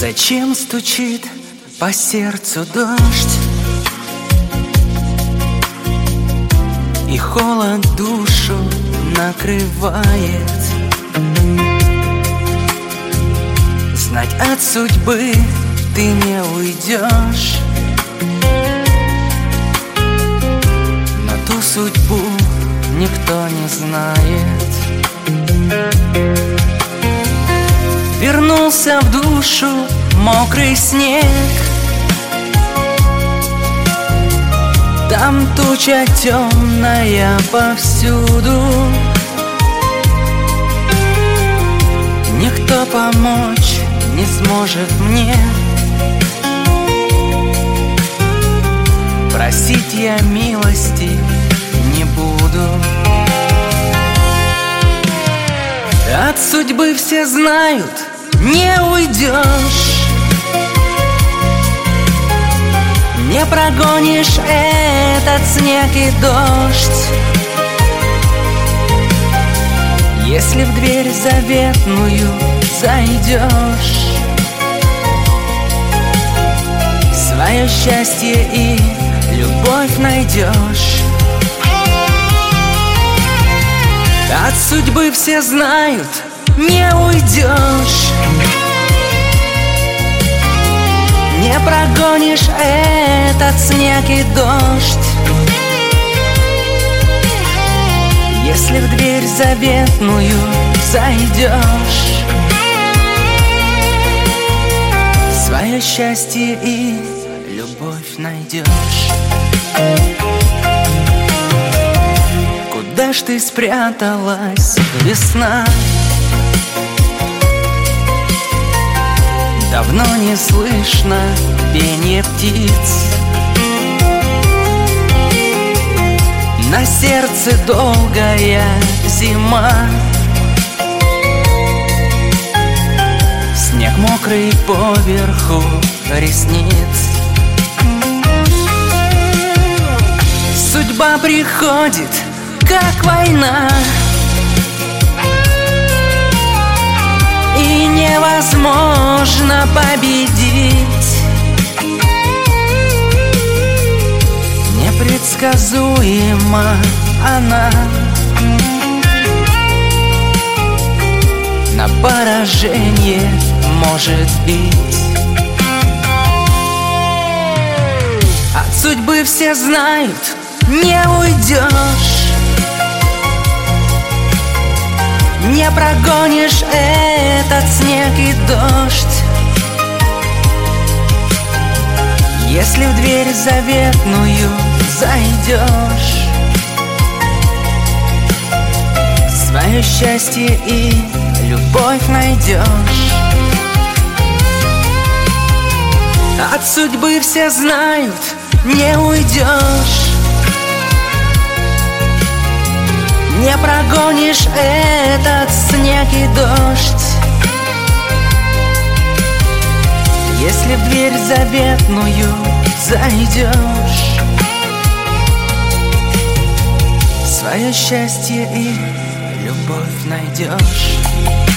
Зачем стучит по сердцу дождь, и холод душу накрывает? Знать от судьбы ты не уйдешь, но ту судьбу никто не знает. Вернулся в душу мокрый снег, там туча темная повсюду. Никто помочь не сможет мне, просить я милости не буду. От судьбы все знают, не уйдешь, не прогонишь этот снег и дождь. Если в дверь заветную зайдешь, свое счастье и любовь найдешь. От судьбы все знают, не уйдешь, не прогонишь этот снег и дождь. Если в дверь заветную зайдешь, свое счастье и любовь найдешь. Куда ж ты спряталась, весна? Давно не слышно пение птиц, на сердце долгая зима. Снег мокрый поверху ресниц. Судьба приходит, как война, и невозможно победить. Непредсказуема она, на поражение может бить. От судьбы все знают, не уйдешь, не прогонишь этот снег и дождь. Если в дверь заветную зайдешь, свое счастье и любовь найдешь. От судьбы все знают, не уйдешь, не прогонишь этот снег и дождь. Если в дверь заветную зайдешь, свое счастье и любовь найдешь.